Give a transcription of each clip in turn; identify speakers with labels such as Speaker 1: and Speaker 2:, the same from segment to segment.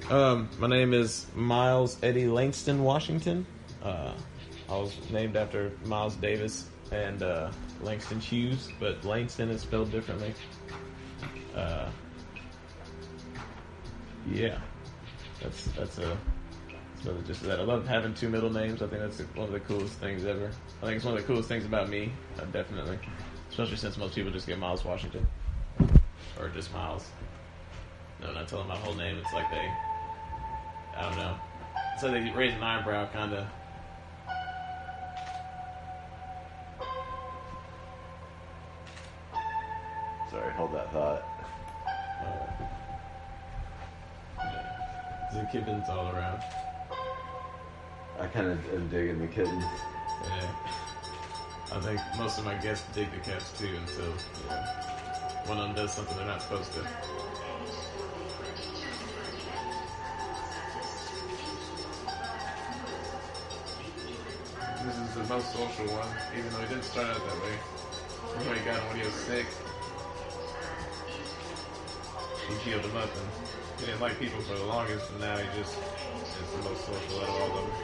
Speaker 1: My name is Miles Eddie Langston Washington. I was named after Miles Davis and Langston Hughes, but Langston is spelled differently. Yeah, that's really just that. I love having two middle names. I think that's one of the coolest things ever. I think it's one of the coolest things about me, definitely. Especially since most people just get Miles Washington. Or just Miles. No, not telling my whole name. It's like they, I don't know. So they raise an eyebrow, kind of.
Speaker 2: Sorry, hold that thought.
Speaker 1: The kittens all around.
Speaker 2: I kind of am digging the kittens.
Speaker 1: Yeah. I think most of my guests dig the cats too until one of them does something they're not supposed to. This is the most social one, even though he didn't start out that way. He got him when he was sick. She healed him up, and he didn't like people for the longest, and now he just is the most social out of all of them.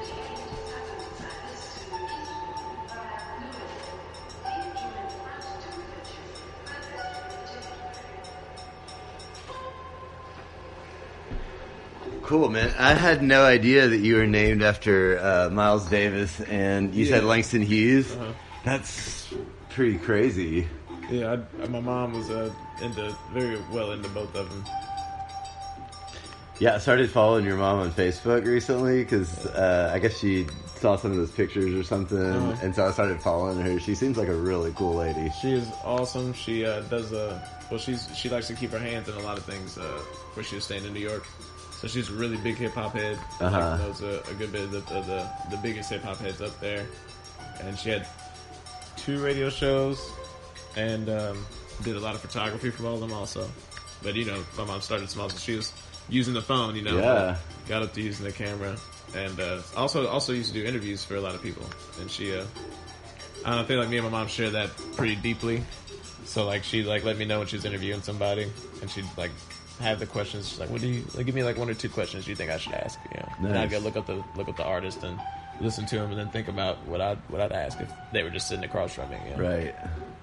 Speaker 2: Cool, man. I had no idea that you were named after Miles Davis, and you said Langston Hughes.
Speaker 1: Uh-huh.
Speaker 2: That's pretty crazy.
Speaker 1: Yeah, my mom was very well into both of them.
Speaker 2: Yeah, I started following your mom on Facebook recently because I guess she saw some of those pictures or something, and so I started following her. She seems like a really cool lady.
Speaker 1: She is awesome. She does she likes to keep her hands in a lot of things where she was staying in New York. So she's a really big hip hop head. Like, knows a good bit of the biggest hip hop heads up there. And she had 2 radio shows and did a lot of photography for all of them also. But my mom started small, so she was using the phone. Got up to using the camera, and also used to do interviews for a lot of people. And she, I feel like me and my mom share that pretty deeply. So like she let me know when she was interviewing somebody, and she'd have the questions. She's like, "What do you give me 1 or 2 questions you think I should ask?"
Speaker 2: Nice.
Speaker 1: And I'd go look up the artist and listen to him, and then think about what I'd ask if they were just sitting across from me.
Speaker 2: Right.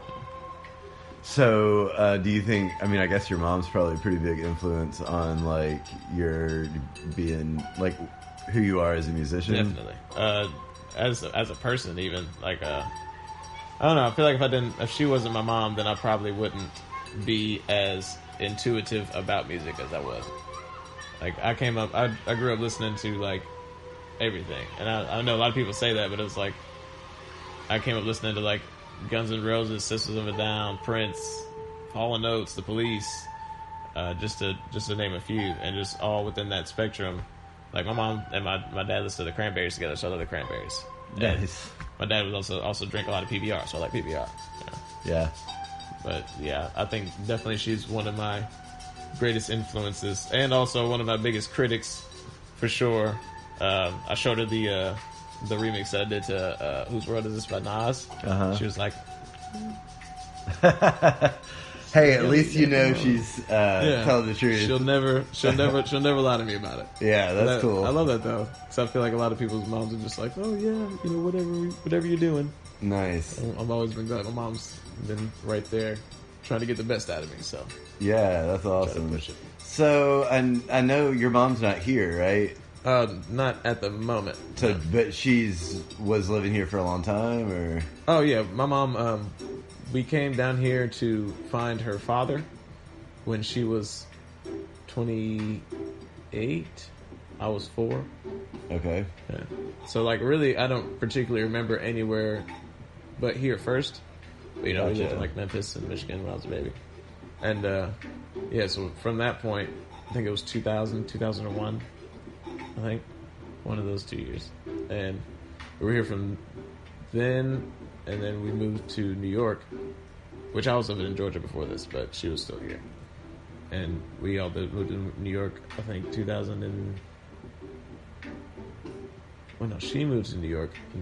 Speaker 2: So, do you think? I mean, I guess your mom's probably a pretty big influence on your being who you are as a musician.
Speaker 1: Definitely. As a person, even I don't know. I feel like if she wasn't my mom, then I probably wouldn't be as intuitive about music as I was. I grew up listening to everything, and I know a lot of people say that, but it was I came up listening to Guns N' Roses, Sisters of a Down, Prince, Hall & Oates, The Police, just to name a few, and just all within that spectrum. My mom and my dad listened to the Cranberries together, so I love the Cranberries.
Speaker 2: Nice.
Speaker 1: My dad was also drink a lot of PBR, so I like PBR.
Speaker 2: Yeah.
Speaker 1: But yeah, I think definitely she's one of my greatest influences, and also one of my biggest critics, for sure. I showed her the remix that I did to Whose World Is This by Nas. She was like,
Speaker 2: "Hey, at least she's telling the truth.
Speaker 1: She'll never lie to me about it."
Speaker 2: Yeah, that's cool.
Speaker 1: I love that though, because I feel like a lot of people's moms are just like, "Oh yeah, whatever you're doing."
Speaker 2: Nice.
Speaker 1: I've always been glad my mom's been right there, trying to get the best out of me. So
Speaker 2: yeah, that's awesome. So, and I know your mom's not here, right?
Speaker 1: Not at the moment.
Speaker 2: So, but was living here for a long time, or?
Speaker 1: Oh yeah, my mom. We came down here to find her father when she was 28. I was 4.
Speaker 2: Okay.
Speaker 1: Yeah. So really, I don't particularly remember anywhere but here first. But, we lived in Memphis and Michigan when I was a baby. And so from that point, I think it was 2000, 2001. I think one of those 2 years, and we were here from then, and then we moved to New York, which I was living in Georgia before this, but she was still here, and we all moved to New York. I think 2000 and she moved to New York in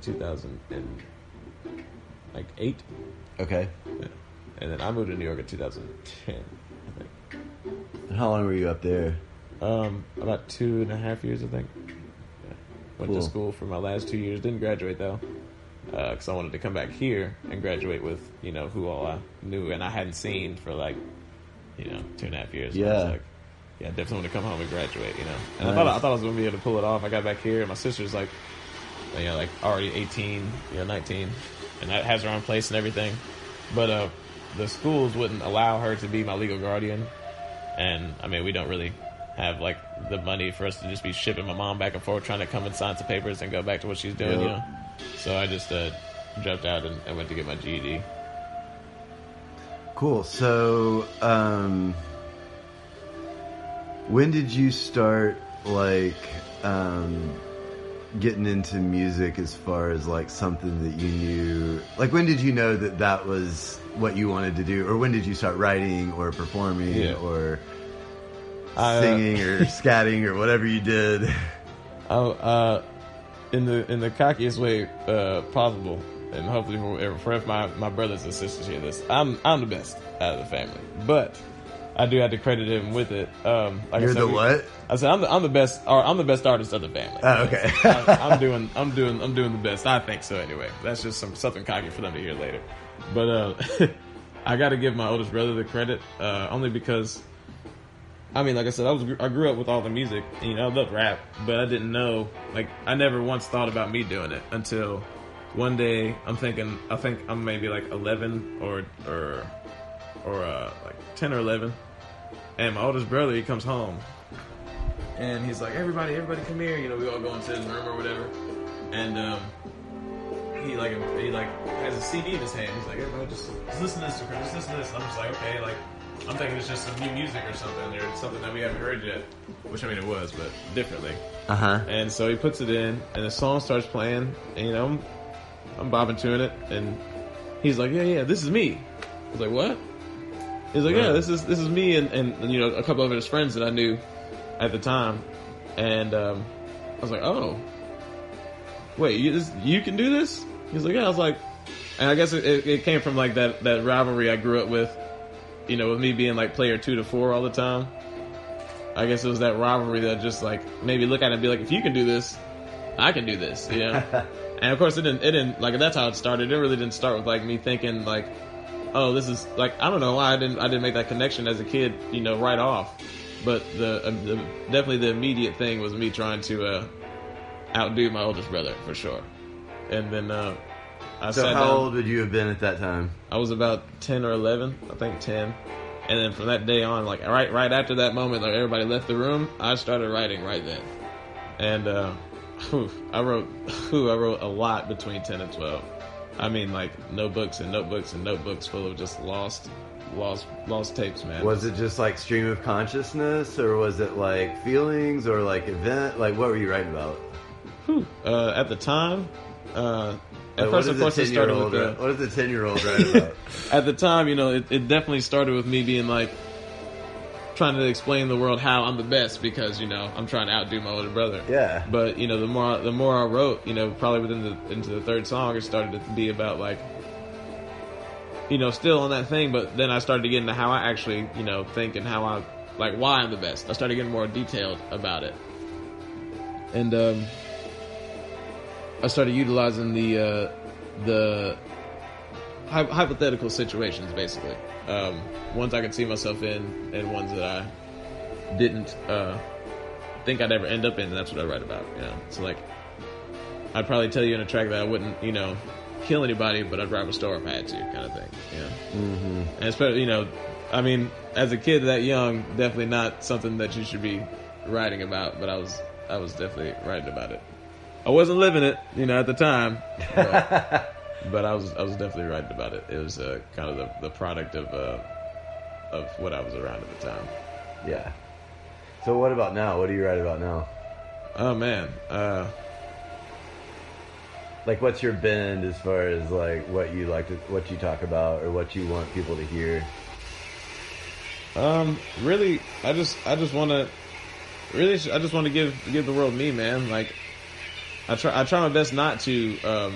Speaker 1: 2008.
Speaker 2: Okay.
Speaker 1: Yeah. And then I moved to New York in 2010. I think.
Speaker 2: And how long were you up there?
Speaker 1: About 2.5 years, I think. Yeah. Went to school for my last 2 years. Didn't graduate though, because I wanted to come back here and graduate with who all I knew and I hadn't seen for 2.5 years.
Speaker 2: Yeah.
Speaker 1: I was like, yeah, I definitely want to come home and graduate. And nice. I thought I was gonna be able to pull it off. I got back here, and my sister's like already 18, 19, and that has her own place and everything. But the schools wouldn't allow her to be my legal guardian, and I mean we don't really have the money for us to just be shipping my mom back and forth trying to come and sign some papers and go back to what she's doing. So I just jumped out and went to get my GED.
Speaker 2: Cool. So when did you start getting into music as far as something that you knew? When did you know that was what you wanted to do, or when did you start writing or performing or singing or scatting or whatever you did?
Speaker 1: In the cockiest way possible, and hopefully for my brothers and sisters hear this, I'm the best out of the family, but I do have to credit him with it.
Speaker 2: You're the what?
Speaker 1: I said I'm the best. I'm the best artist of the family.
Speaker 2: Oh, okay.
Speaker 1: I'm doing the best. I think so anyway. That's just something cocky for them to hear later. But I got to give my oldest brother the credit, only because, I mean, like I said, I grew up with all the music. I love rap, but I didn't know. I never once thought about me doing it until one day. I think I'm maybe 11 or 10 or 11. And my oldest brother, he comes home, and he's like, everybody come here. We all go into his room or whatever. And he has a CD in his hand. He's like, everybody just listen to this, just listen to this. And I'm just like, okay, I'm thinking it's just some new music or something, or something that we haven't heard yet. Which, I mean, it was, but differently. And so he puts it in, and the song starts playing, and I'm bobbing to it, and he's like, yeah, this is me. I was like, what? He's like, yeah, this is me and a couple of his friends that I knew at the time, and I was like, oh, wait, you can do this? He's like, yeah. I was like, and I guess it came from that rivalry I grew up with, with me being player 2 to 4 all the time. I guess it was that rivalry that just maybe look at it and be like, if you can do this, I can do this, And of course it didn't that's how it started. It really didn't start with me thinking oh, this is I don't know why I didn't make that connection as a kid, right off. But definitely the immediate thing was me trying to outdo my oldest brother for sure. And then
Speaker 2: So how old would you have been at that time?
Speaker 1: I was about 10 or 11, I think 10. And then from that day on, right after that moment, everybody left the room, I started writing right then. And I wrote a lot between 10 and 12. I mean, notebooks and notebooks and notebooks full of just lost tapes, man.
Speaker 2: Was it just stream of consciousness, or was it feelings, or event? What were you writing about?
Speaker 1: At the time, at first, of course, it started with
Speaker 2: what does a 10-year-old write about?
Speaker 1: At the time, it definitely started with me being trying to explain the world how I'm the best because I'm trying to outdo my older brother.
Speaker 2: Yeah.
Speaker 1: But the more I wrote, probably into the third song, it started to be about still on that thing. But then I started to get into how I actually think and how I why I'm the best. I started getting more detailed about it, and I started utilizing the hypothetical situations basically. Ones I could see myself in, and ones that I didn't think I'd ever end up in. And that's what I write about. So I'd probably tell you in a track that I wouldn't, kill anybody, but I'd rob a store if I had to, kind of thing.
Speaker 2: Mm-hmm.
Speaker 1: And especially, I mean, as a kid that young, definitely not something that you should be writing about. But I was definitely writing about it. I wasn't living it, at the time. But I was definitely writing about it. It was kind of the product of what I was around at the time.
Speaker 2: Yeah. So what about now? What do you write about now?
Speaker 1: Oh man.
Speaker 2: What's your bend as far as what you talk about or what you want people to hear?
Speaker 1: Really, I just want to give the world me, man. I try my best not to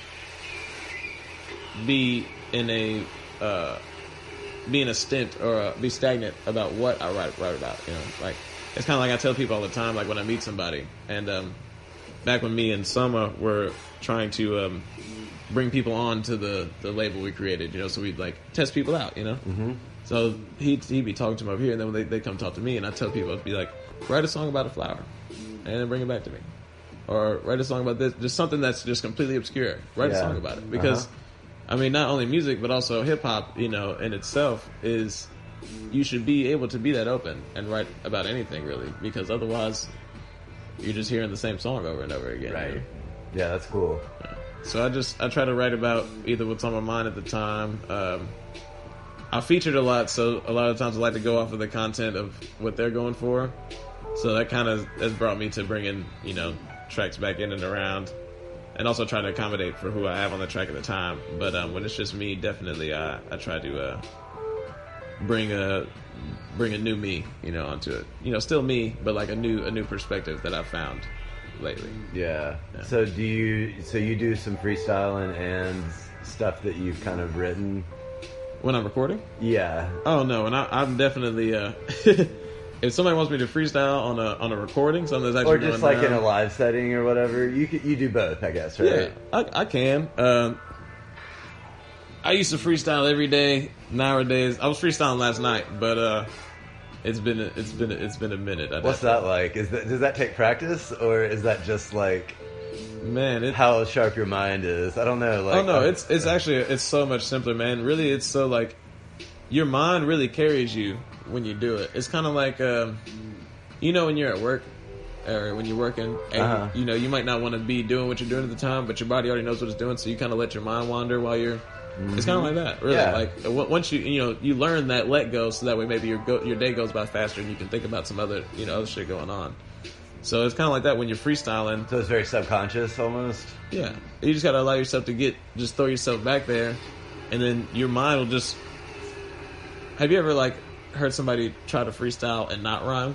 Speaker 1: be in a stint or be stagnant about what I write about. it's kind of like I tell people all the time, like when I meet somebody, and back when me and Soma were trying to bring people on to the label we created, so we'd like test people out,
Speaker 2: Mm-hmm.
Speaker 1: So he'd be talking to them over here, and then when they come talk to me, and I tell people, I'd be like, write a song about a flower, and then bring it back to me. Or write a song about this, just something that's just completely obscure. Write a song about it. Because, I mean, not only music, but also hip-hop, in itself is, you should be able to be that open and write about anything, really. Because otherwise, you're just hearing the same song over and over again.
Speaker 2: Right. Yeah, that's cool.
Speaker 1: Yeah. So I try to write about either what's on my mind at the time. I featured a lot, so a lot of times I like to go off of the content of what they're going for. So that kind of has brought me to bringing, tracks back in and around, and also try to accommodate for who I have on the track at the time. But when it's just me, definitely I try to bring a new me, onto it. Still me, but like a new perspective that I've found lately.
Speaker 2: Yeah. So do you do some freestyling and stuff that you've kind of written
Speaker 1: when I'm recording?
Speaker 2: Yeah.
Speaker 1: Oh no, and I'm definitely if somebody wants me to freestyle on a recording, something that's actually
Speaker 2: or just
Speaker 1: going
Speaker 2: like
Speaker 1: down,
Speaker 2: in a live setting or whatever, you do both, I guess, right?
Speaker 1: Yeah, I can. I used to freestyle every day. Nowadays, I was freestyling last night, but it's been a minute.
Speaker 2: What's that like? Does that take practice, or is that just like,
Speaker 1: man,
Speaker 2: how sharp your mind is? I don't know. Like,
Speaker 1: oh no, it's actually it's so much simpler, man. Really, it's so like your mind really carries you when you do it. It's kind of like when you're at work or when you're working, and you might not want to be doing what you're doing at the time, but your body already knows what it's doing, so you kind of let your mind wander while you're. Mm-hmm. It's kind of like that, really. Yeah. Like once you learn that let go, so that way maybe your day goes by faster and you can think about some other other shit going on. So it's kind of like that when you're freestyling.
Speaker 2: So it's very subconscious almost.
Speaker 1: Yeah, you just gotta allow yourself to just throw yourself back there, and then your mind will just. Have you ever like heard somebody try to freestyle and not rhyme?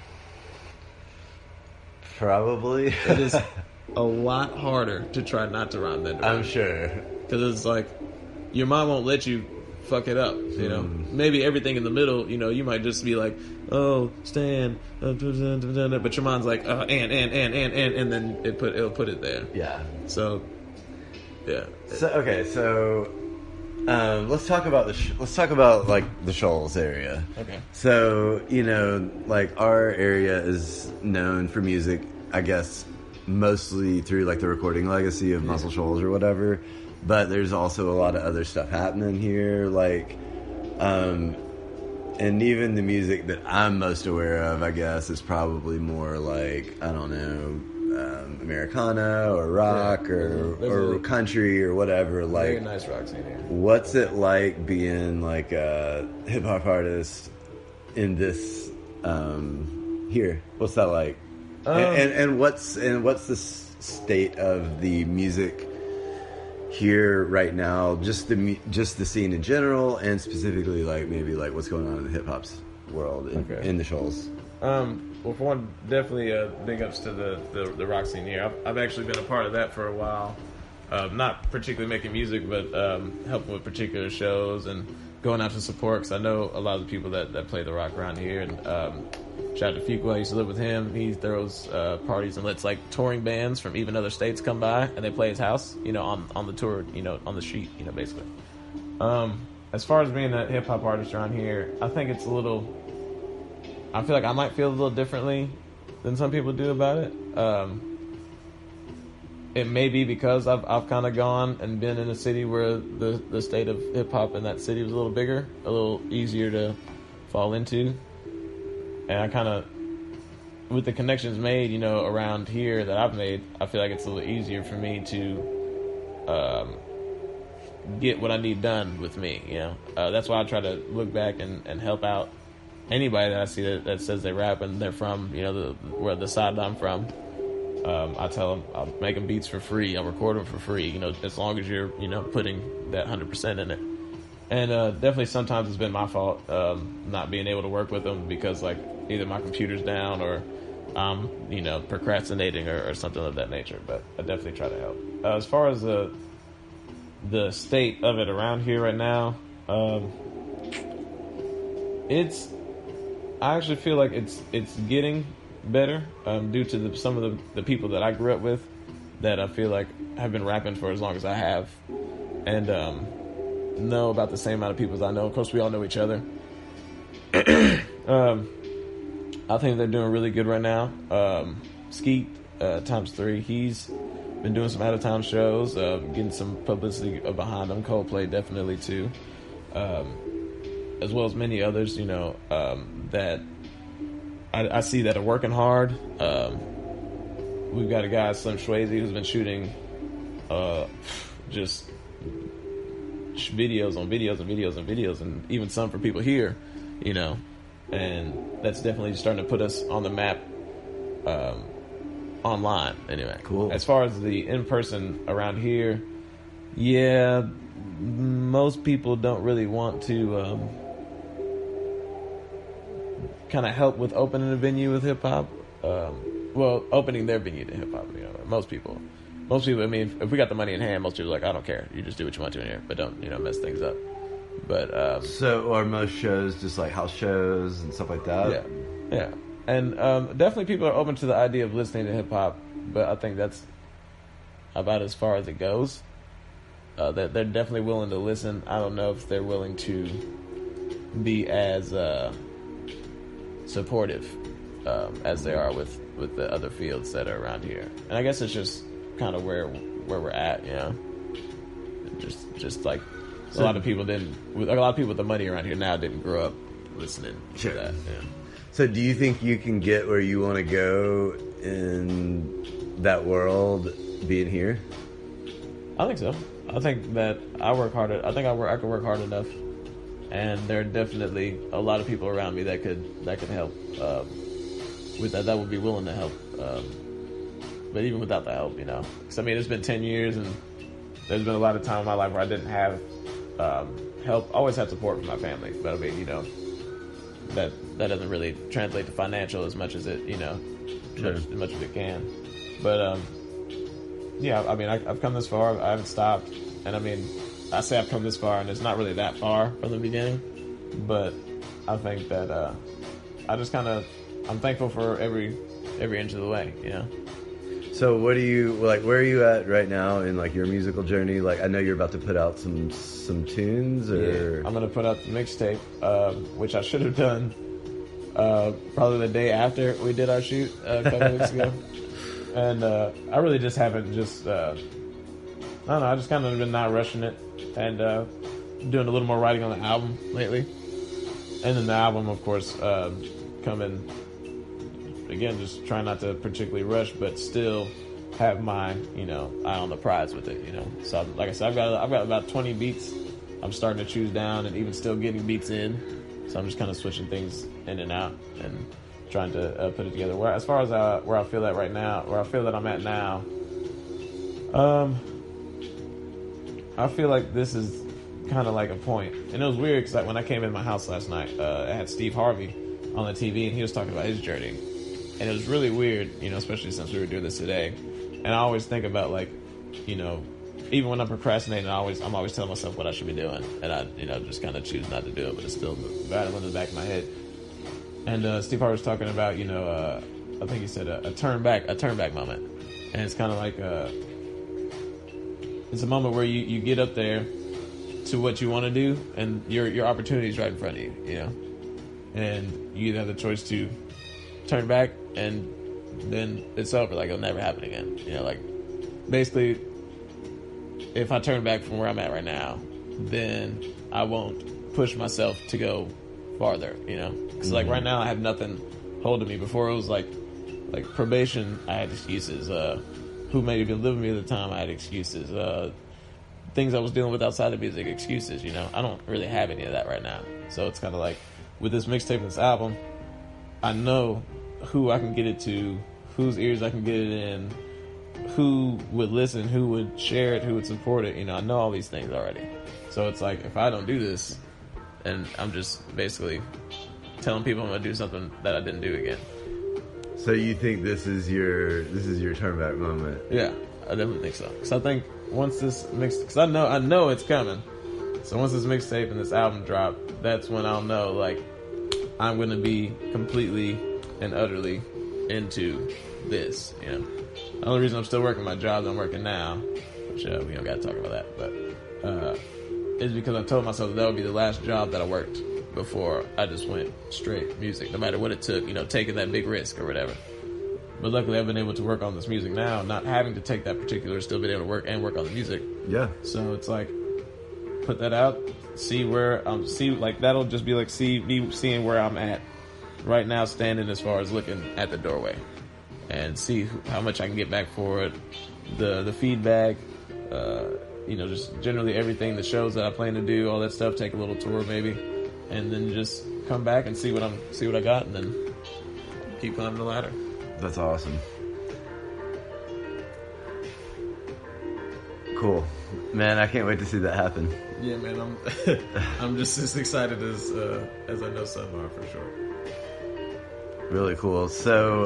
Speaker 2: Probably.
Speaker 1: It is a lot harder to try not to rhyme than to rhyme.
Speaker 2: I'm sure,
Speaker 1: because it's like. Your mind won't let you fuck it up, Maybe everything in the middle, you might just be like, oh, stand, but your mind's like, and then it'll put it there.
Speaker 2: Yeah.
Speaker 1: So, yeah.
Speaker 2: So let's talk about like the Shoals area.
Speaker 1: Okay.
Speaker 2: So like our area is known for music, I guess, mostly through like the recording legacy of Muscle Shoals or whatever. But there's also a lot of other stuff happening here, like, and even the music that I'm most aware of, I guess, is probably more like, I don't know, Americana or rock or country or whatever. Like,
Speaker 1: very nice rock scene here.
Speaker 2: What's it like being like a hip hop artist in this here? What's that like? And what's the state of the music here right now, just the scene in general, and specifically like maybe like what's going on in the hip hop's world in the Shoals?
Speaker 1: Well, for one, definitely big ups to the rock scene here. I've actually been a part of that for a while. Not particularly making music, but helping with particular shows and going out to support, because I know a lot of the people that play the rock around here. And shout out to Fuqua, I used to live with him. He throws parties and lets like touring bands from even other states come by and they play his house, on the tour, on the street, basically. As far as being a hip hop artist around here, I think it's I feel like I might feel a little differently than some people do about it. It may be because I've kind of gone and been in a city where the state of hip hop in that city was a little bigger, a little easier to fall into. And I kind of, with the connections made, around here that I've made, I feel like it's a little easier for me to get what I need done with me, That's why I try to look back and help out anybody that I see that says they rap and they're from, where the side that I'm from. I tell them I'll make them beats for free. I'll record them for free, as long as you're, putting that 100% in it. And definitely sometimes it's been my fault not being able to work with them because, like, either my computer's down or I'm, procrastinating or something of that nature. But I definitely try to help. As far as the state of it around here right now, it's I actually feel like it's getting better due to some of the people that I grew up with that I feel like have been rapping for as long as I have, and know about the same amount of people as I know. Of course, we all know each other. I think they're doing really good right now. Skeet ×3, he's been doing some out of town shows, getting some publicity behind them. Coldplay definitely too, as well as many others. That I see that are working hard. We've got a guy, Slim Shwazy, who's been shooting just videos on videos and videos and videos, and even some for people here, and that's definitely starting to put us on the map online. Anyway,
Speaker 2: cool.
Speaker 1: As far as the in-person around here, yeah, most people don't really want to kind of help with opening a venue with hip-hop. Well, opening their venue to hip-hop, most people, I mean, if we got the money in hand, most people are like, I don't care, you just do what you want to in here, but don't, mess things up. But
Speaker 2: so are most shows just like house shows and stuff like that?
Speaker 1: Yeah. And definitely people are open to the idea of listening to hip-hop, but I think that's about as far as it goes. They're definitely willing to listen. I don't know if they're willing to be as supportive as they are with the other fields that are around here. And I guess it's just kind of where we're at, just like a lot of people with the money around here now didn't grow up listening to that. Yeah.
Speaker 2: So do you think you can get where you want to go in that world being here?
Speaker 1: I think so. I think that I work hard. I can work hard enough, and there are definitely a lot of people around me that could help with that. That would be willing to help. But even without the help, because I mean, it's been 10 years, and there's been a lot of time in my life where I didn't have help. I always had support from my family, but I mean, that doesn't really translate to financial as much as it, as much as it can. But yeah, I mean, I've come this far. I haven't stopped, and I mean, I say I've come this far, and it's not really that far from the beginning. But I think that I'm thankful for every inch of the way,
Speaker 2: So what do you like? Where are you at right now in like your musical journey? Like, I know you're about to put out some tunes, or
Speaker 1: yeah, I'm gonna put out the mixtape, which I should have done probably the day after we did our shoot a couple weeks ago, and I really just haven't I don't know. I just kind of been not rushing it, and doing a little more writing on the album lately, and then the album, of course, coming. Again, just trying not to particularly rush, but still have my, eye on the prize with it, So, like I said, I've got about 20 beats. I'm starting to choose down, and even still getting beats in. So I'm just kind of switching things in and out and trying to put it together. As far as where I feel that right now, where I feel that I'm at now, I feel like this is kind of like a point. And it was weird because when I came in my house last night, I had Steve Harvey on the TV, and he was talking about his journey. And it was really weird, especially since we were doing this today. And I always think about, like, even when I'm procrastinating, I'm always telling myself what I should be doing. And I, just kind of choose not to do it, but it's still battling in the back of my head. And Steve Harvey was talking about, I think he said a turn back moment. And it's kind of like it's a moment where you get up there to what you want to do, and your opportunity is right in front of you, And you either have the choice to turn back, and then it's over. Like, it'll never happen again. Like, basically, if I turn back from where I'm at right now, then I won't push myself to go farther, Because, like, right now, I have nothing holding me. Before, it was like probation, I had excuses. Who may have been living with me at the time, I had excuses. Things I was dealing with outside of music, excuses, I don't really have any of that right now. So it's kind of like, with this mixtape and this album, I know who I can get it to, whose ears I can get it in, who would listen, who would share it, who would support it. I know all these things already. So it's like, if I don't do this, and I'm just basically telling people I'm going to do something that I didn't do again.
Speaker 2: So you think this is your turn back moment?
Speaker 1: Yeah, I definitely think so. Because I think once this because I know it's coming. So once this mixtape and this album drop, that's when I'll know, like, I'm going to be completely and utterly into this. You know, the only reason I'm still working my job that I'm working now, which we don't got to talk about that, but is because I told myself that would be the last job that I worked before I just went straight music, no matter what it took. You know, taking that big risk or whatever. But luckily, I've been able to work on this music now, not having to take that particular, still being able to work on the music.
Speaker 2: Yeah.
Speaker 1: So it's like, put that out, see where that'll just be like me seeing where I'm at right now, standing as far as looking at the doorway, and see how much I can get back for it, the feedback, you know, just generally everything, the shows that I plan to do, all that stuff. Take a little tour maybe, and then just come back and see what I got, and then keep climbing the ladder.
Speaker 2: That's awesome. Cool, man. I can't wait to see that happen.
Speaker 1: Yeah, man. I'm just as excited as I know some are, for sure.
Speaker 2: Really cool. So,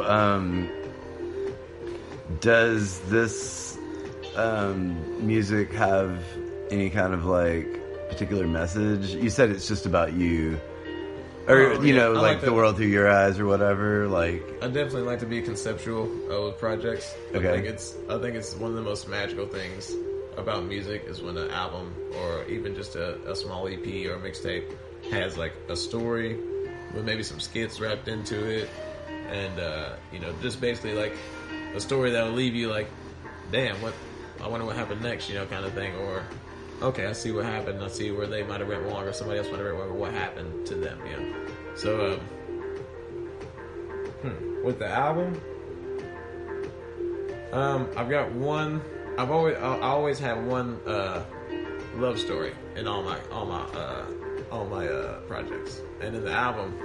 Speaker 2: does this music have any kind of like particular message? You said it's just about you. Or, you know, like the world through your eyes or whatever, like...
Speaker 1: I definitely like to be conceptual with projects.
Speaker 2: Okay.
Speaker 1: I think it's one of the most magical things about music is when an album or even just a small EP or mixtape has like a story with maybe some skits wrapped into it, and you know, just basically like a story that will leave you like, damn, I wonder what happened next, you know, kind of thing. Or, okay, I see what happened. I see where they might have went wrong, or somebody else might have went wrong, or what happened to them, you know. So, with the album, I've got one. I always have one love story in all my projects, and in the album,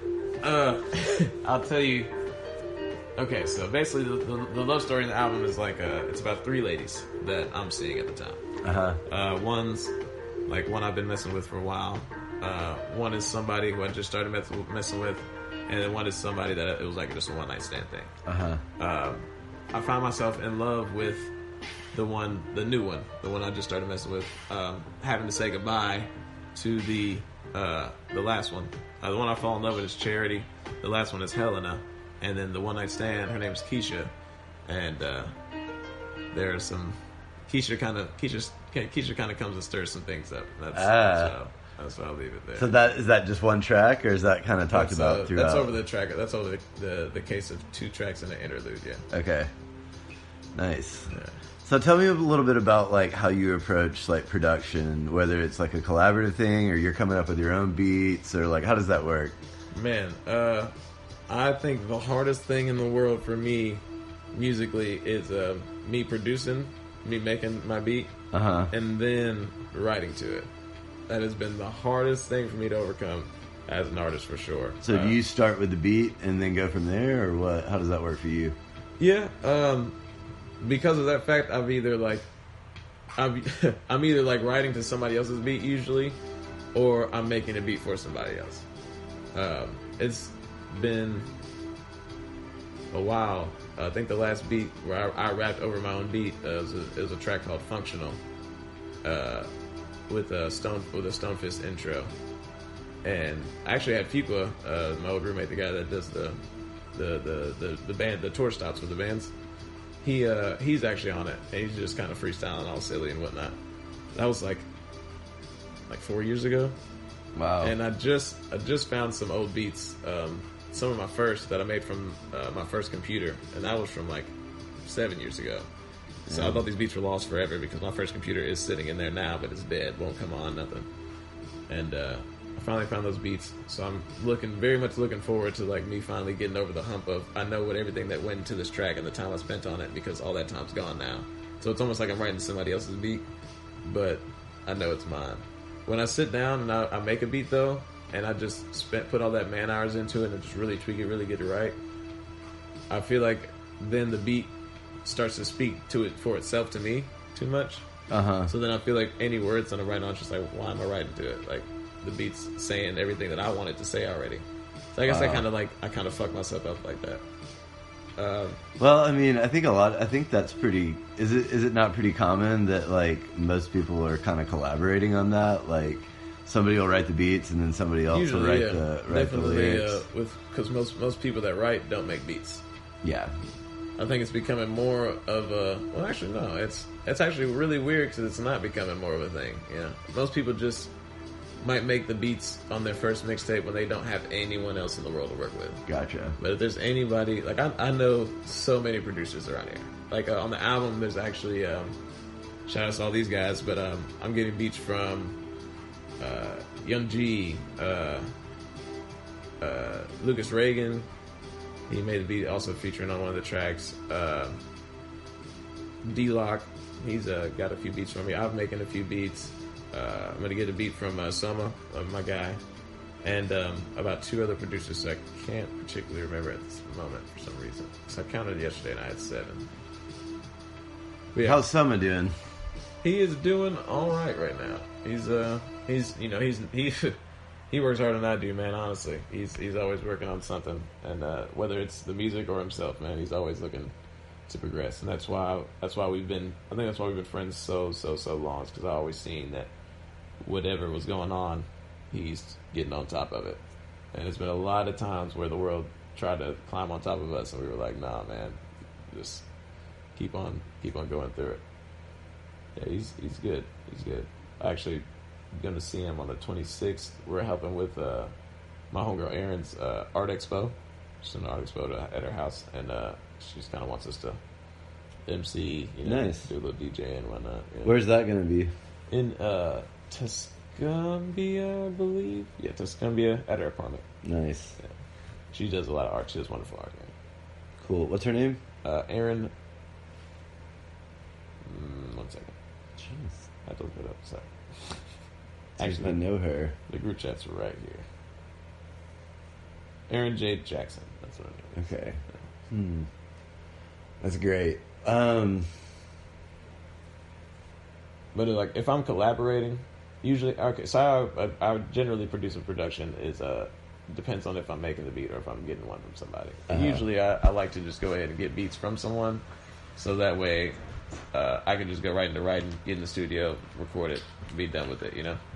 Speaker 1: I'll tell you. Okay, so basically, the love story in the album is like it's about 3 ladies that I'm seeing at the time. One's like one I've been messing with for a while. One is somebody who I just started messing with, and then one is somebody that it was like just a one night stand thing. I found myself in love with the new one, the one I just started messing with. Having to say goodbye to the last one. The one I fall in love with is Charity. The last one is Helena. And then the one night stand, her name is Keisha, and there's some Keisha kind of comes and stirs some things up. That's why I'll leave it there.
Speaker 2: So is that just one track, or is that kind of talked about throughout?
Speaker 1: That's over the track. That's over the case of 2 tracks and an interlude. Yeah.
Speaker 2: Okay. Nice.
Speaker 1: Yeah.
Speaker 2: So tell me a little bit about like how you approach like production, whether it's like a collaborative thing or you're coming up with your own beats, or like how does that work?
Speaker 1: Man, I think the hardest thing in the world for me, musically, is me producing, me making my beat, and then writing to it. That has been the hardest thing for me to overcome as an artist, for sure.
Speaker 2: So do you start with the beat and then go from there, or what? How does that work for you?
Speaker 1: Yeah, because of that fact, I'm either like writing to somebody else's beat usually, or I'm making a beat for somebody else. It's been a while. I think the last beat where I rapped over my own beat is a track called "Functional," with a Stonefist intro. And I actually had Fuqua, my old roommate, the guy that does the band, the tour stops with the bands. He's actually on it, and he's just kind of freestyling all silly and whatnot. That was like 4 years ago.
Speaker 2: Wow.
Speaker 1: And I just found some old beats, some of my first that I made from my first computer, and that was from like 7 years ago. So I thought these beats were lost forever because my first computer is sitting in there now, but it's dead, won't come on, nothing. And I finally found those beats, so I'm very much looking forward to like me finally getting over the hump of I know what everything that went into this track and the time I spent on it, because all that time's gone now. So it's almost like I'm writing somebody else's beat, but I know it's mine. When I sit down and I make a beat though, and I just put all that man hours into it and just really tweak it, really get it right, I feel like then the beat starts to speak to it for itself to me too much. So then I feel like any words that I write on, it's just like, why am I writing to it? Like the beat's saying everything that I wanted to say already. So I guess I kind of fuck myself up like that.
Speaker 2: Well, I mean, I think that's pretty. Is it not pretty common that like most people are kind of collaborating on that? Like, somebody will write the beats and then somebody else
Speaker 1: Usually,
Speaker 2: will write the lyrics.
Speaker 1: Because most people that write don't make beats.
Speaker 2: Yeah.
Speaker 1: I think it's becoming more of a... Well, actually, no. It's actually really weird because it's not becoming more of a thing. Yeah, most people just might make the beats on their first mixtape when they don't have anyone else in the world to work with.
Speaker 2: Gotcha.
Speaker 1: But if there's anybody... Like, I know so many producers around here. Like, on the album, there's actually... shout out to all these guys, but I'm getting beats from Young G, Lucas Reagan. He made a beat also featuring on one of the tracks. D-Lock, he's got a few beats from me. I'm making a few beats. I'm going to get a beat from Summer, my guy, and about 2 other producers I can't particularly remember at this moment for some reason. So I counted yesterday and I had 7. But yeah,
Speaker 2: how's Summer doing?
Speaker 1: he is doing all right now. He works harder than I do, man. Honestly, he's always working on something, and whether it's the music or himself, man, he's always looking to progress, and that's why we've been. I think that's why we've been friends so long. Because I always seen that whatever was going on, he's getting on top of it, and it's been a lot of times where the world tried to climb on top of us, and we were like, nah, man, just keep on going through it. Yeah, he's good. He's good. Actually, going to see him on the 26th. We're helping with my homegirl Erin's art expo. She's an art expo at her house, and she just kind of wants us to MC,
Speaker 2: nice.
Speaker 1: Do a little DJ and whatnot. Yeah.
Speaker 2: Where's that going to be?
Speaker 1: In Tuscumbia, I believe. Yeah, Tuscumbia, at her apartment.
Speaker 2: Nice.
Speaker 1: Yeah. She does a lot of art. She does wonderful art. Yeah.
Speaker 2: Cool. What's her name?
Speaker 1: Erin. 1 second.
Speaker 2: Jeez.
Speaker 1: I have to look it up. Sorry.
Speaker 2: Actually, I know her.
Speaker 1: The group chats are right here. Erin J. Jackson. That's what her name is.
Speaker 2: Okay. Yeah. That's great.
Speaker 1: But like, if I'm collaborating, usually so I generally produce a production is depends on if I'm making the beat or if I'm getting one from somebody. Usually, I like to just go ahead and get beats from someone, so that way I can just go right into writing, get in the studio, record it, be done with it.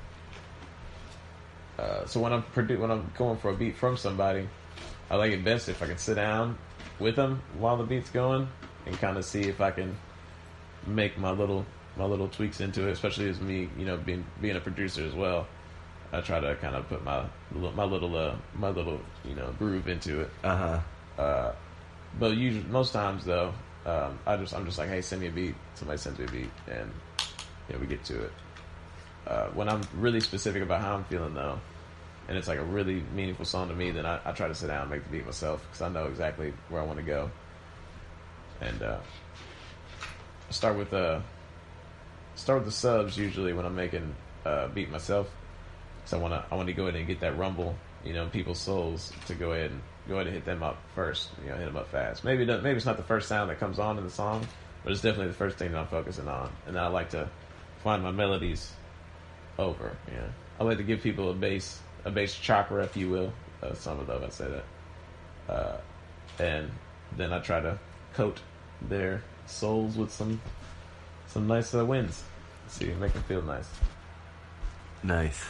Speaker 1: So when I'm going for a beat from somebody, I like it best if I can sit down with them while the beat's going and kind of see if I can make my little tweaks into it. Especially as me, being a producer as well, I try to kind of put my little groove into it. But usually, most times though, I'm just like, hey, send me a beat. Somebody sends me a beat, and we get to it. When I'm really specific about how I'm feeling though, and it's like a really meaningful song to me, then I try to sit down and make the beat myself, because I know exactly where I want to go. And I start with the subs usually when I'm making a beat myself. So I want to go ahead and get that rumble, people's souls, to go ahead and hit them up first. Hit them up fast. Maybe it's not the first sound that comes on in the song, but it's definitely the first thing that I'm focusing on. And then I like to find my melodies over. I like to give people a bass chakra, if you will. Some of them I say that, and then I try to coat their souls with some nice winds. See, make them feel nice.
Speaker 2: Nice.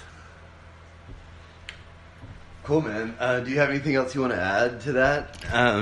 Speaker 2: Cool, man. Do you have anything else you want to add to that?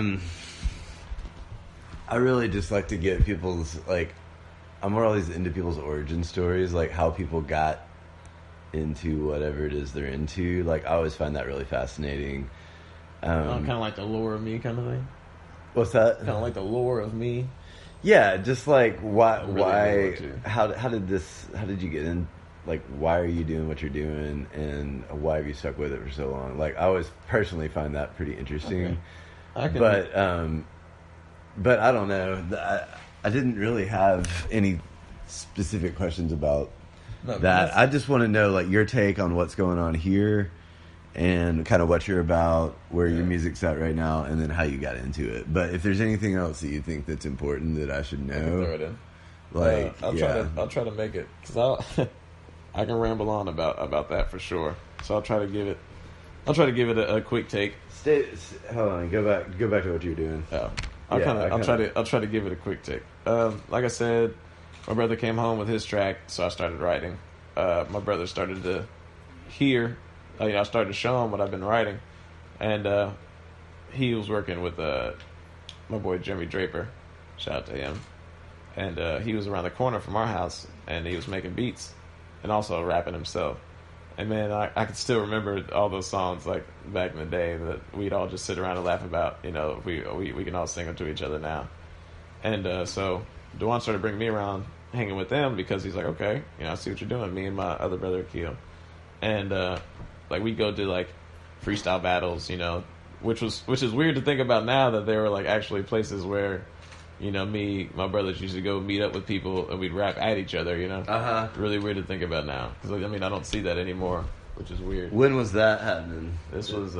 Speaker 2: I really just like to get people's, I'm always into people's origin stories, like how people got into whatever it is they're into. I always find that really fascinating.
Speaker 1: Kind of like the lore of me kind of thing.
Speaker 2: What's that?
Speaker 1: Kind of like the lore of me.
Speaker 2: Yeah, just why how did you get in? Why are you doing what you're doing, and why have you stuck with it for so long? I always personally find that pretty interesting. Okay. But I don't know. I didn't really have any specific questions about that. I just want to know your take on what's going on here, and kind of what you're about, where your music's at right now, and then how you got into it. But if there's anything else that you think that's important that I should know, I can throw it in.
Speaker 1: I'll try to make it, because I can ramble on about that for sure. So I'll try to give it a quick take.
Speaker 2: Hold on, go back to what you're doing.
Speaker 1: I'll try to give it a quick take. Like I said, my brother came home with his track, so I started writing. My brother started to here, I started to show him what I've been writing, and he was working with my boy Jeremy Draper. Shout out to him. And he was around the corner from our house, and he was making beats and also rapping himself. And man, I can still remember all those songs like back in the day that we'd all just sit around and laugh about. We can all sing them to each other now. And so Dewan started bringing me around hanging with them because he's like, okay, I see what you're doing. Me and my other brother Akil, and like we go do like freestyle battles, which is weird to think about now that there were like actually places where. My brothers used to go meet up with people and we'd rap at each other, Really weird to think about now. Because, I don't see that anymore, which is weird.
Speaker 2: When was that happening?
Speaker 1: This was,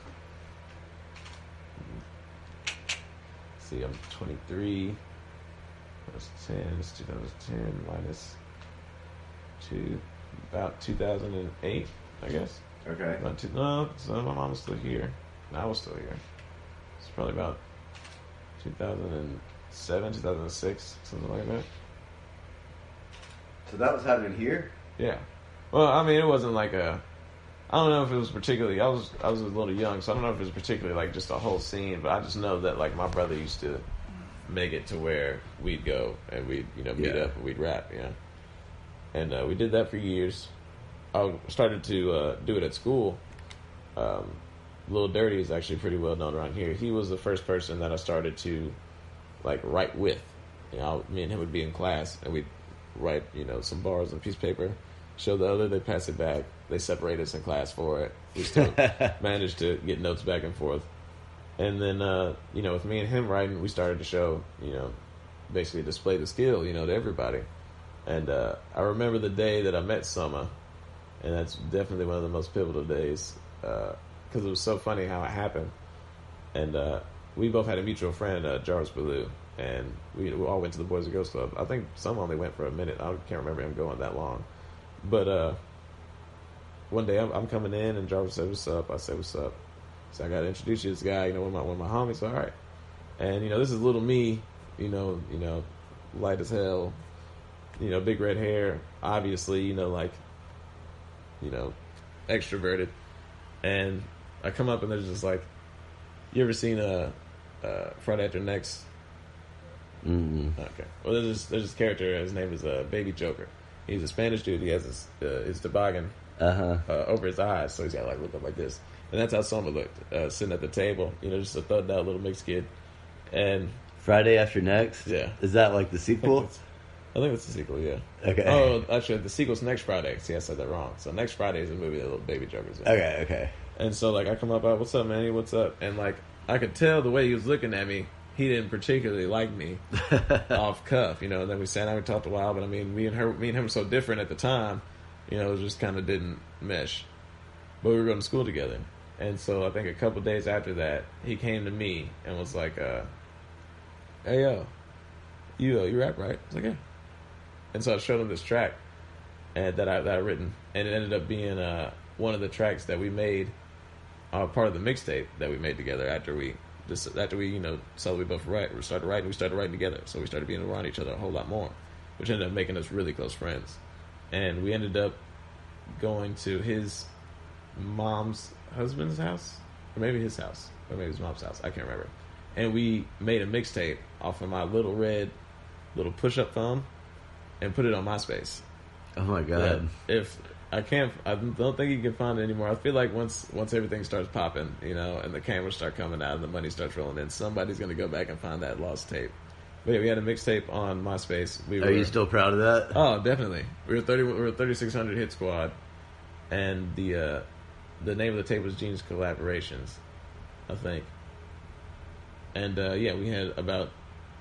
Speaker 1: see, I'm 23. That's 10. It's 2010 minus 2. About 2008, I guess.
Speaker 2: Okay.
Speaker 1: So my mom was still here. And I was still here. It's probably about 2007, 2006, something like that.
Speaker 2: So that was happening here?
Speaker 1: Yeah. Well, it wasn't like I don't know if it was particularly, I was a little young, so I don't know if it was particularly like just a whole scene, but I just know that like my brother used to make it to where we'd go and we'd, meet up and we'd rap, And we did that for years. I started to do it at school. Lil Dirty is actually pretty well known around here. He was the first person that I started to like write with. Me and him would be in class and we'd write, some bars on a piece of paper, show the other, they pass it back, they separate us in class for it. We still managed to get notes back and forth. And then, with me and him writing, we started to show, basically display the skill, to everybody. And I remember the day that I met Summer, and that's definitely one of the most pivotal days, because it was so funny how it happened. And we both had a mutual friend, Jarvis Ballou, and we all went to the Boys and Girls Club. I think some only went for a minute. I can't remember him going that long. But one day I'm coming in, and Jarvis said, "What's up?" I said, "What's up?" So I got to introduce you to this guy, one of my homies. So, all right. And, this is little me, light as hell, big red hair, obviously, extroverted. And I come up and there's just like, you ever seen Friday After Next?
Speaker 2: Mm-hmm.
Speaker 1: Okay. Well, there's this character. His name is Baby Joker. He's a Spanish dude. He has his toboggan over his eyes, so he's got look up like this. And that's how Summer looked, sitting at the table. Just a thugged out little mixed kid. And
Speaker 2: Friday After Next?
Speaker 1: Yeah.
Speaker 2: Is that like the sequel?
Speaker 1: I think it's the sequel, yeah.
Speaker 2: Okay.
Speaker 1: Oh, actually, the sequel's next Friday. See, I said that wrong. So next Friday is a movie that little Baby Joker's in.
Speaker 2: Okay.
Speaker 1: And so, I come up, what's up, Manny? What's up? And, I could tell the way he was looking at me, he didn't particularly like me off cuff, And then we sat down, we talked a while, but, me and him were so different at the time, it just kind of didn't mesh. But we were going to school together. And so I think a couple days after that, he came to me and was like, hey, yo, you rap, right? I was like, yeah. And so I showed him this track that I written, and it ended up being one of the tracks that we made, part of the mixtape that we made together after we saw that we both write. We started writing together, so we started being around each other a whole lot more, which ended up making us really close friends. And we ended up going to his mom's husband's house, or maybe his house, or maybe his mom's house, I can't remember. And we made a mixtape off of my little red push-up phone and put it on MySpace.
Speaker 2: Oh my god!
Speaker 1: I don't think you can find it anymore. I feel like once everything starts popping, and the cameras start coming out and the money starts rolling in, somebody's going to go back and find that lost tape. But yeah, we had a mixtape on MySpace.
Speaker 2: Are you still proud of that?
Speaker 1: Oh, definitely. We were 3600 hit squad, and the name of the tape was Gene's Collaborations, I think. And we had about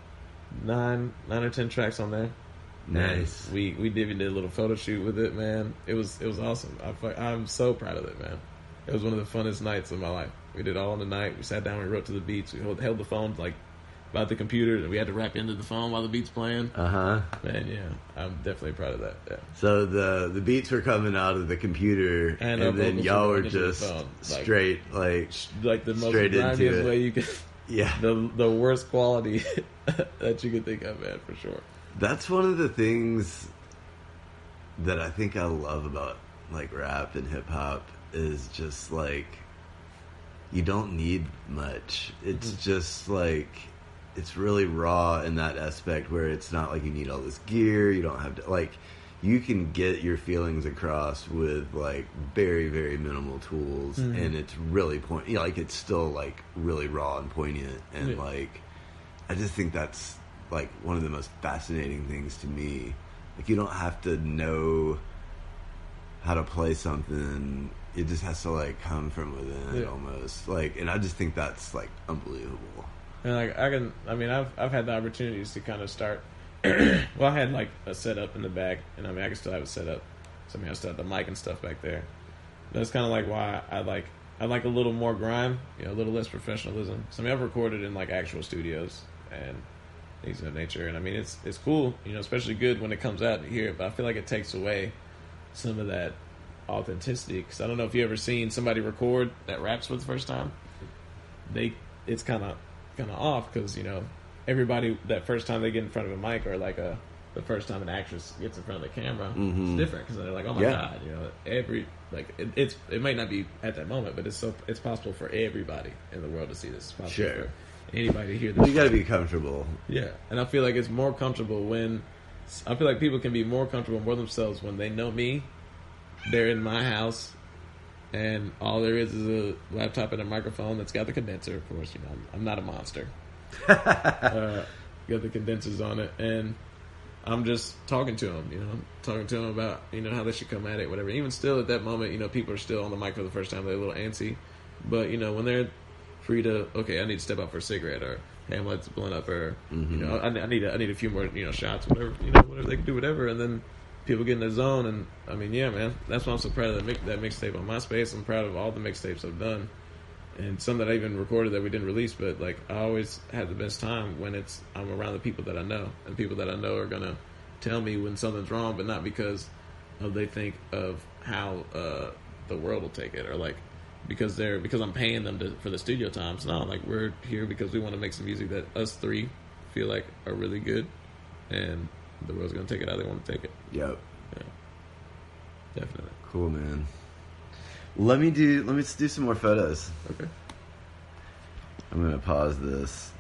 Speaker 1: 9 or 10 tracks on there.
Speaker 2: Nice.
Speaker 1: And we did a little photo shoot with it, man. It was awesome. I'm so proud of it, man. It was one of the funnest nights of my life. We did all in the night. We sat down, we wrote to the beats. We held the phone by the computer, and we had to rap into the phone while the beat's playing. Man, yeah, I'm definitely proud of that. Yeah.
Speaker 2: So the beats were coming out of the computer, and then y'all were just straight
Speaker 1: the most
Speaker 2: straight
Speaker 1: grimiest way you could.
Speaker 2: Yeah.
Speaker 1: The worst quality that you could think of, man, for sure.
Speaker 2: That's one of the things that I think I love about like rap and hip hop is just like you don't need much. It's just like it's really raw in that aspect where it's not like you need all this gear. You don't have to like you can get your feelings across with like very, very minimal tools, and it's really like it's still like really raw and poignant, and like I just think that's like one of the most fascinating things to me. Like you don't have to know how to play something. It just has to like come from within almost. Like, and I just think that's like unbelievable.
Speaker 1: And like I've had the opportunities to kind of start. Well, I had like a setup in the back, and I can still have it set up. So I still have the mic and stuff back there. That's kind of like why I like a little more grime, a little less professionalism. So I've recorded in like actual studios and things of that nature, and it's cool, especially good when it comes out here. But I feel like it takes away some of that authenticity, because I don't know if you ever seen somebody record that raps for the first time. It's kind of off, because everybody that first time they get in front of a mic, or like the first time an actress gets in front of the camera, it's different, because they're like, oh my god, it might not be at that moment, but it's possible for everybody in the world to see this. It's possible for anybody to hear this.
Speaker 2: You got to be comfortable.
Speaker 1: Yeah, and I feel like it's more comfortable I feel like people can be more comfortable, more themselves when they know me. They're in my house, and all there is a laptop and a microphone that's got the condenser. Of course, I'm not a monster. Got the condensers on it, and I'm just talking to them. Talking to them about how they should come at it, whatever. Even still, at that moment, people are still on the mic for the first time. They're a little antsy, but when they're free to, okay, I need to step out for a cigarette, or hey, I'm let's blunt up, or I need a few more shots, whatever whatever they can do, whatever, and then people get in the zone. And yeah, man, that's why I'm so proud of that mixtape on MySpace. I'm proud of all the mixtapes I've done, and some that I even recorded that we didn't release. But like, I always have the best time when I'm around the people that I know, and people that I know are gonna tell me when something's wrong, but not because they think of how the world will take it, or like because I'm paying them for the studio time. It's not like we're here because we want to make some music that us three feel like are really good, and the world's gonna take it how they want to take it.
Speaker 2: Yep.
Speaker 1: Yeah. Definitely.
Speaker 2: Cool, man. Let me do some more photos.
Speaker 1: Okay.
Speaker 2: I'm gonna pause this.